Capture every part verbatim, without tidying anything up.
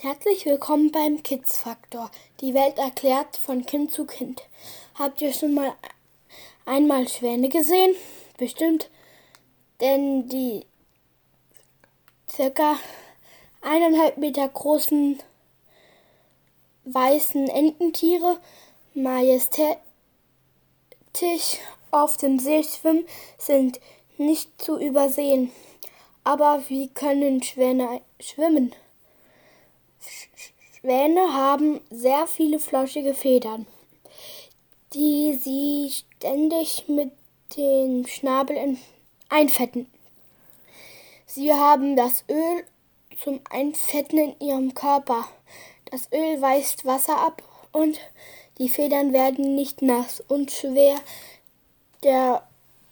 Herzlich willkommen beim Kids Faktor. Die Welt erklärt von Kind zu Kind. Habt ihr schon mal einmal Schwäne gesehen? Bestimmt, denn die circa eineinhalb Meter großen weißen Ententiere majestätisch auf dem See schwimmen, sind nicht zu übersehen. Aber wie können Schwäne schwimmen? Schwäne haben sehr viele flauschige Federn, die sie ständig mit dem Schnabel einfetten. Sie haben das Öl zum Einfetten in ihrem Körper. Das Öl weist Wasser ab und die Federn werden nicht nass und schwer. Der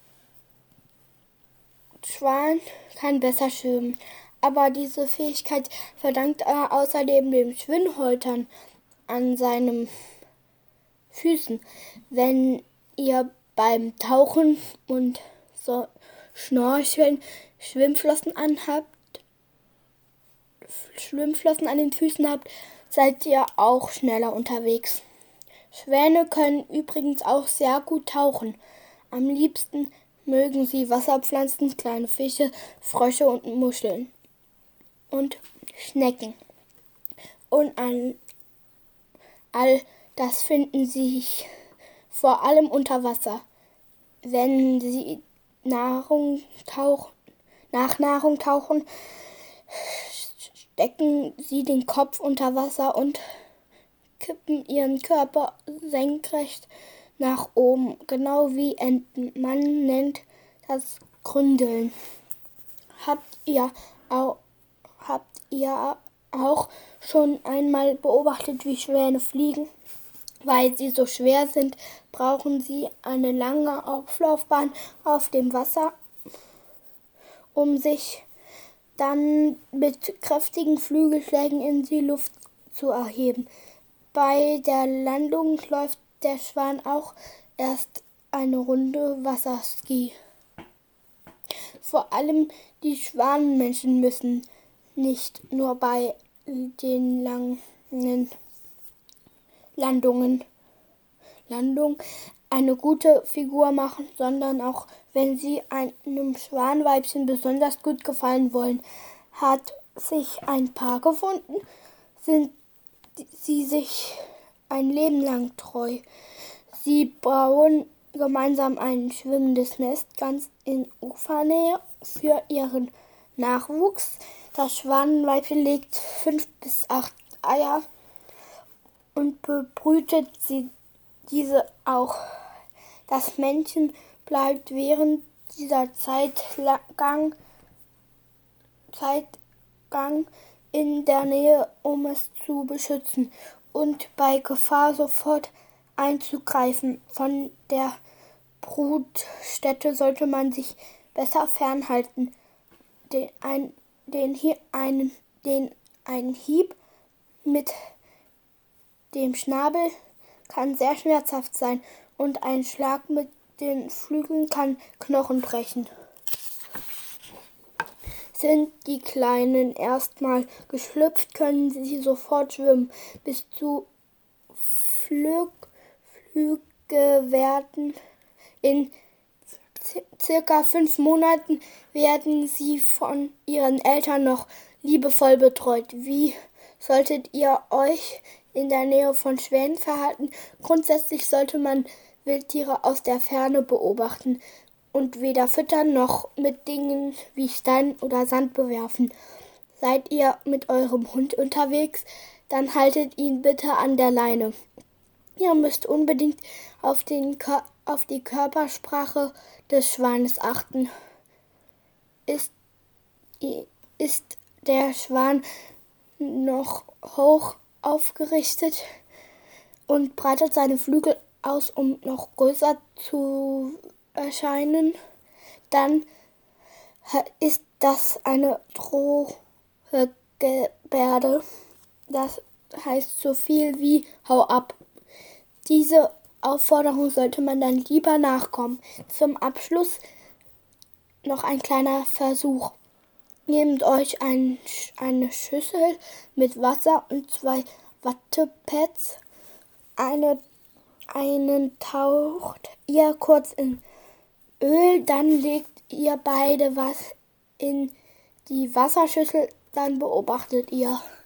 Schwan kann besser schwimmen. Aber diese Fähigkeit verdankt er außerdem den Schwimmhäutern an seinen Füßen. Wenn ihr beim Tauchen und so Schnorcheln Schwimmflossen anhabt, Schwimmflossen an den Füßen habt, seid ihr auch schneller unterwegs. Schwäne können übrigens auch sehr gut tauchen. Am liebsten mögen sie Wasserpflanzen, kleine Fische, Frösche und Muscheln und Schnecken. Und an all das finden sie vor allem unter Wasser. Wenn sie Nahrung tauchen, nach Nahrung tauchen, stecken sie den Kopf unter Wasser und kippen ihren Körper senkrecht nach oben, genau wie Enten. Man nennt das Gründeln. Habt ihr auch Habt ihr auch schon einmal beobachtet, wie Schwäne fliegen? Weil sie so schwer sind, brauchen sie eine lange Auflaufbahn auf dem Wasser, um sich dann mit kräftigen Flügelschlägen in die Luft zu erheben. Bei der Landung läuft der Schwan auch erst eine Runde Wasserski. Vor allem die Schwanenmenschen müssen nicht nur bei den langen Landungen Landung eine gute Figur machen, sondern auch wenn sie einem Schwanweibchen besonders gut gefallen wollen. Hat sich ein Paar gefunden, sind sie sich ein Leben lang treu. Sie bauen gemeinsam ein schwimmendes Nest ganz in Ufernähe für ihren Nachwuchs. Das Schwanenweibchen legt fünf bis acht Eier und bebrütet sie diese auch. Das Männchen bleibt während dieser Zeitgang, Zeitgang in der Nähe, um es zu beschützen und bei Gefahr sofort einzugreifen. Von der Brutstätte sollte man sich besser fernhalten. Den, ein, den, einen, den ein Hieb mit dem Schnabel kann sehr schmerzhaft sein und ein Schlag mit den Flügeln kann Knochen brechen. Sind die Kleinen erstmal geschlüpft, können sie sofort schwimmen. Bis zu Flüg, Flüge werden in circa fünf Monaten werden sie von ihren Eltern noch liebevoll betreut. Wie solltet ihr euch in der Nähe von Schwänen verhalten? Grundsätzlich sollte man Wildtiere aus der Ferne beobachten und weder füttern noch mit Dingen wie Stein oder Sand bewerfen. Seid ihr mit eurem Hund unterwegs, dann haltet ihn bitte an der Leine. Ihr müsst unbedingt auf, den, auf die Körpersprache des Schwanes achten. Ist, ist der Schwan noch hoch aufgerichtet und breitet seine Flügel aus, um noch größer zu erscheinen, dann ist das eine Drohgebärde. Das heißt so viel wie hau ab. Diese Aufforderung sollte man dann lieber nachkommen. Zum Abschluss noch ein kleiner Versuch. Nehmt euch ein, eine Schüssel mit Wasser und zwei Wattepads. Eine, einen taucht ihr kurz in Öl, dann legt ihr beide was in die Wasserschüssel, dann beobachtet ihr.